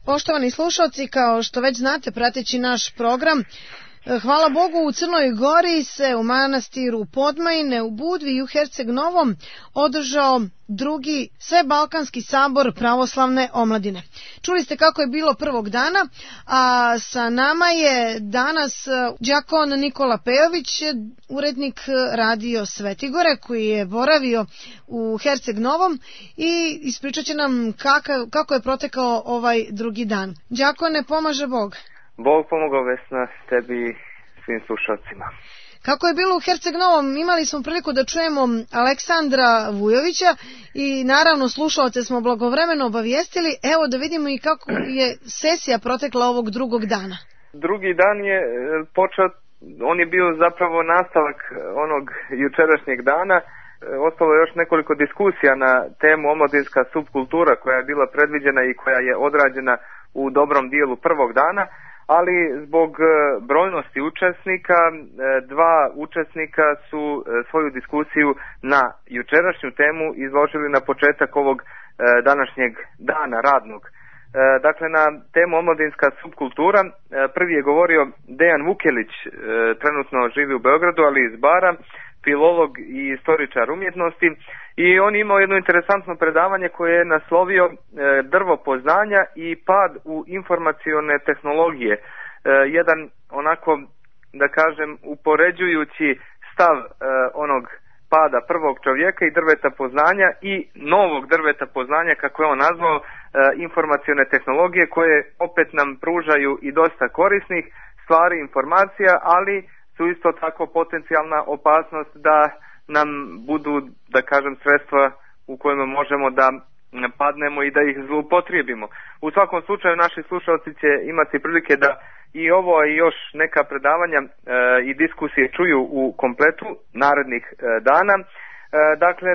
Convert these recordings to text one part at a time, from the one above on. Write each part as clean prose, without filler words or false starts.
Poštovani slušalci, kao što već znate prateći naš program, hvala Bogu u Crnoj Gori se u manastiru Podmajine u Budvi i u Herceg Novom održao drugi svebalkanski sabor pravoslavne omladine. Čuli ste kako je bilo prvog dana, a sa nama je danas đakon Nikola Pejović, urednik Radio Svetigore, koji je boravio u Herceg Novom i ispričat će nam kako je protekao ovaj drugi dan. Đakone, pomaže Bog. Bog pomogao, Vesna, tebi i svim slušalcima. Kako je bilo u Herceg Novom, imali smo priliku da čujemo Aleksandra Vujovića i naravno slušalce smo blagovremeno obavijestili. Evo da vidimo i kako je sesija protekla ovog drugog dana. Drugi dan je počeo, on je bio zapravo nastavak onog jučerašnjeg dana. Ostalo je još nekoliko diskusija na temu omladinska subkultura koja je bila predviđena i koja je odrađena u dobrom dijelu prvog dana. Ali zbog brojnosti učesnika, dva učesnika su svoju diskusiju na jučerašnju temu izložili na početak ovog današnjeg dana radnog. Dakle, na temu omladinska subkultura prvi je govorio Dejan Vukelić, trenutno živi u Beogradu, ali iz Bara, filolog i istoričar umjetnosti, i on imao jedno interesantno predavanje koje je naslovio drvo poznanja i pad u informacione tehnologije. Jedan onako, da kažem, upoređujući stav onog pada prvog čovjeka i drveta poznanja i novog drveta poznanja, kako je on nazvao, informacione tehnologije koje opet nam pružaju i dosta korisnih stvari, informacija, ali su isto tako potencijalna opasnost da nam budu, da kažem, sredstva u kojima možemo da padnemo i da ih zloupotrijebimo. U svakom slučaju naši slušalci će imati prilike da i ovo i još neka predavanja i diskusije čuju u kompletu narednih dana. Dakle,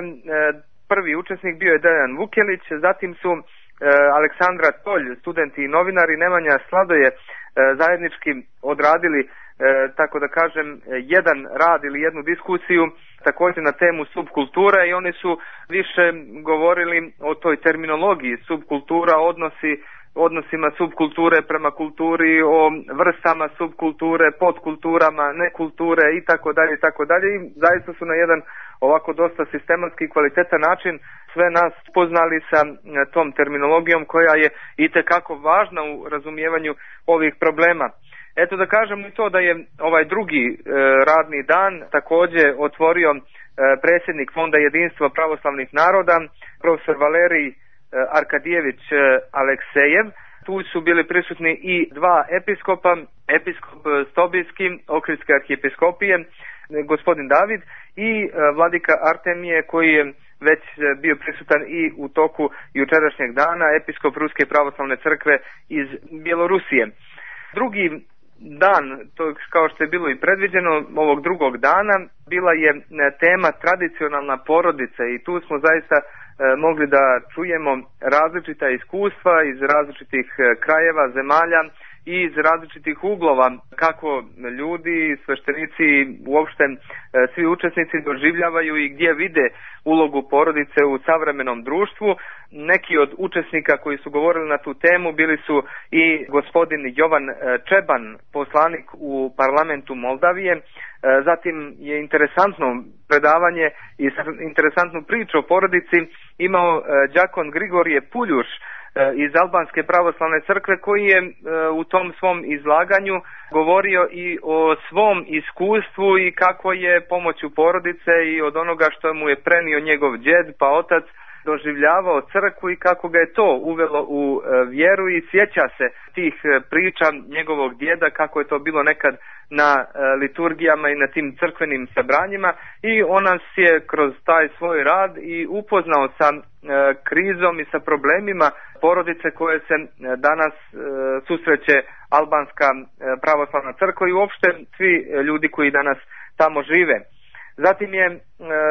prvi učesnik bio je Dejan Vukelić, zatim su Aleksandra Tolj, studenti i novinari, Nemanja Sladoje zajednički odradili, tako da kažem, jedan rad ili jednu diskusiju također na temu subkultura, i oni su više govorili o toj terminologiji subkultura, odnosima subkulture prema kulturi, o vrstama subkulture, podkulturama, nekulture i tako dalje i tako dalje. I zaista su na jedan ovako dosta sistematski i kvalitetan način sve nas poznali sa tom terminologijom koja je itekako važna u razumijevanju ovih problema. Eto, da kažem i to da je ovaj drugi radni dan također otvorio predsjednik Fonda jedinstva pravoslavnih naroda, profesor Valerij Arkadijević Aleksejev. Tu su bili prisutni i dva episkopa, episkop Stobijski, Ohridske arhijepiskopije, gospodin David, i vladika Artemije, koji je već bio prisutan i u toku jučerašnjeg dana, episkop Ruske pravoslavne crkve iz Bjelorusije. Drugi dan, to kao što je bilo i predviđeno, ovog drugog dana, bila je tema tradicionalna porodica, i tu smo zaista mogli da čujemo različita iskustva iz različitih krajeva, zemalja i iz različitih uglova, kako ljudi, sveštenici, uopšte svi učesnici doživljavaju i gdje vide ulogu porodice u savremenom društvu. Neki od učesnika koji su govorili na tu temu bili su i gospodin Jovan Čeban, poslanik u parlamentu Moldavije. Zatim je interesantno predavanje i interesantnu priču o porodici imao đakon Grigorije Puljuš iz Albanske pravoslavne crkve, koji je u tom svom izlaganju govorio i o svom iskustvu i kako je pomoću porodice i od onoga što mu je prenio njegov djed pa otac doživljavao crkvu i kako ga je to uvelo u vjeru, i sjeća se tih priča njegovog djeda, kako je to bilo nekad na liturgijama i na tim crkvenim sabranjima, i on nas je kroz taj svoj rad i upoznao sa krizom i sa problemima porodice koje se danas susreće Albanska pravoslavna crkva i uopšte svi ljudi koji danas tamo žive. Zatim je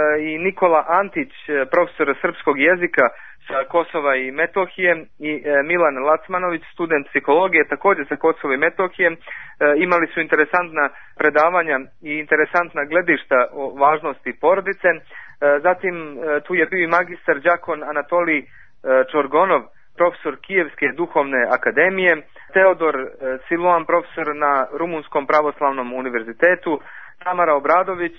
i Nikola Antić, profesor srpskog jezika sa Kosova i Metohije, i Milan Lacmanović, student psihologije također sa Kosova i Metohije. Imali su interesantna predavanja i interesantna gledišta o važnosti porodice. Zatim tu je bio i magistar đakon Anatolij Čorgonov, profesor Kijevske duhovne akademije, Teodor Siluan, profesor na Rumunskom pravoslavnom univerzitetu, Tamara Obradović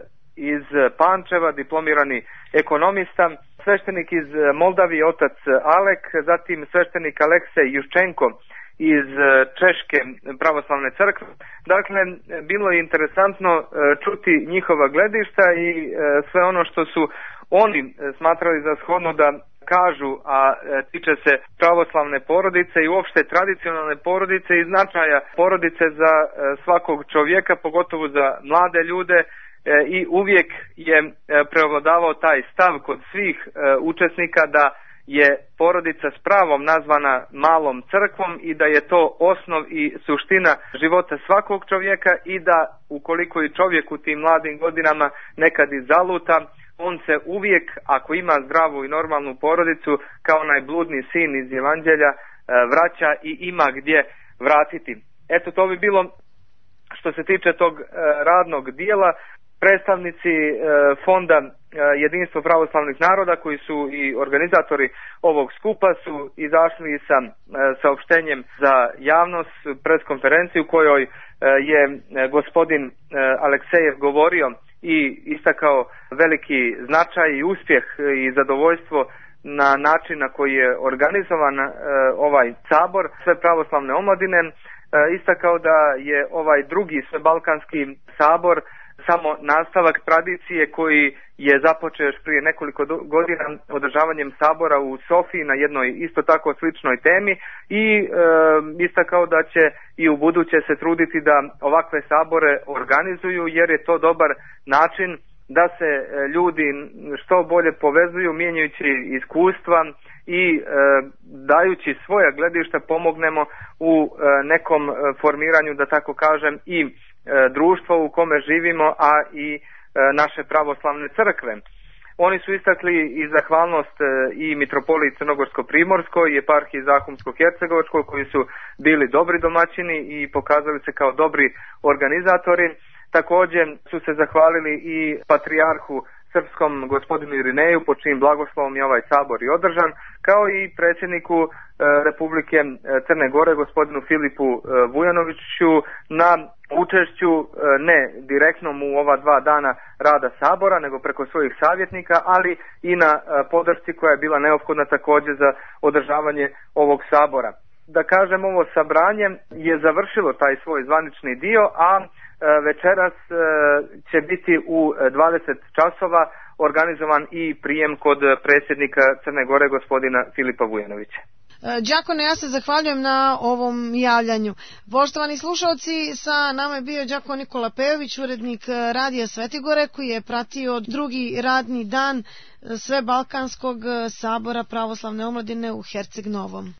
iz Pančeva, diplomirani ekonomista, sveštenik iz Moldavije, otac Alek, zatim sveštenik Aleksej Juščenko iz Češke pravoslavne crkve. Dakle, bilo je interesantno čuti njihova gledišta i sve ono što su oni smatrali za shodno da kažu, a tiče se pravoslavne porodice i uopšte tradicionalne porodice i značaja porodice za svakog čovjeka, pogotovo za mlade ljude, i uvijek je preovladavao taj stav kod svih učesnika da je porodica s pravom nazvana malom crkvom i da je to osnov i suština života svakog čovjeka i da ukoliko i čovjek u tim mladim godinama nekad i zaluta, on se uvijek, ako ima zdravu i normalnu porodicu, kao onaj bludni sin iz Evanđelja, vraća i ima gdje vratiti. Eto, to bi bilo što se tiče tog radnog dijela. Predstavnici fonda Jedinstvo pravoslavnih naroda, koji su i organizatori ovog skupa, su izašli sa saopštenjem za javnost, preskonferenciju u kojoj je gospodin Aleksejev govorio i istakao veliki značaj i uspjeh i zadovoljstvo na način na koji je organizovan ovaj sabor sve pravoslavne omladine. Istakao da je ovaj drugi svebalkanski sabor samo nastavak tradicije koji je započeo još prije nekoliko godina održavanjem sabora u Sofiji na jednoj isto tako sličnoj temi i istakao da će i u buduće se truditi da ovakve sabore organizuju, jer je to dobar način da se ljudi što bolje povezuju, mijenjajući iskustva i dajući svoja gledišta pomognemo u nekom formiranju, da tako kažem, i društva u kome živimo, a i naše pravoslavne crkve. Oni su istakli i zahvalnost i mitropoliji Crnogorsko-Primorskoj i eparhiji Zahumsko-Hercegovačkoj, koji su bili dobri domaćini i pokazali se kao dobri organizatori. Također su se zahvalili i patrijarhu srpskom gospodinu Irineju, po čijim blagoslovom je ovaj sabor i održan, kao i predsjedniku Republike Crne Gore, gospodinu Filipu Vujanoviću, na učešću ne direktnom u ova 2 dana rada sabora, nego preko svojih savjetnika, ali i na podršci koja je bila neophodna također za održavanje ovog sabora. Da kažem, ovo sabranje je završilo taj svoj zvanični dio, a večeras će biti u 20 časova organizovan i prijem kod predsjednika Crne Gore, gospodina Filipa Vujanovića. Đakone, ja se zahvaljujem na ovom javljanju. Poštovani slušalci, sa nama je bio đakon Nikola Pejović, urednik Radija Svetigore, koji je pratio drugi radni dan Svebalkanskog sabora pravoslavne omladine u Herceg Novom.